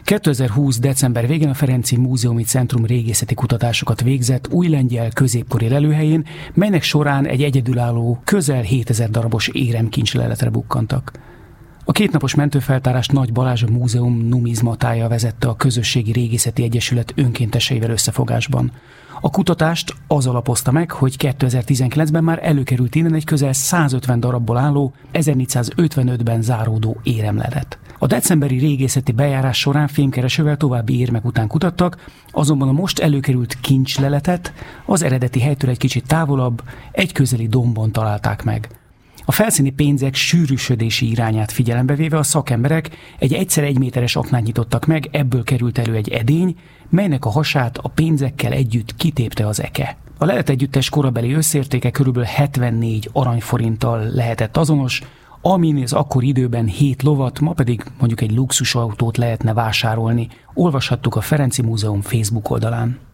2020. december végén a Ferenczy Múzeumi Centrum régészeti kutatásokat végzett új lengyel középkori lelőhelyén, melynek során egy egyedülálló, közel 7000 darabos éremkincsleletre bukkantak. A kétnapos mentőfeltárást Nagy Balázs Múzeum numizmatája vezette a Közösségi Régészeti Egyesület önkénteseivel összefogásban. A kutatást az alapozta meg, hogy 2019-ben már előkerült innen egy közel 150 darabból álló, 1455-ben záródó éremlelet. A decemberi régészeti bejárás során fémkeresővel további érmek után kutattak, azonban a most előkerült kincsleletet az eredeti helytől egy kicsit távolabb, egy közeli dombon találták meg. A felszíni pénzek sűrűsödési irányát figyelembe véve a szakemberek egy egyszer 1 méteres aknát nyitottak meg, ebből került elő egy edény, melynek a hasát a pénzekkel együtt kitépte az eke. A lelet együttes korabeli összértéke kb. 74 aranyforinttal lehetett azonos, amin az akkori időben 7 lovat, ma pedig mondjuk egy luxusautót lehetne vásárolni. Olvashattuk a Ferenczy Múzeum Facebook oldalán.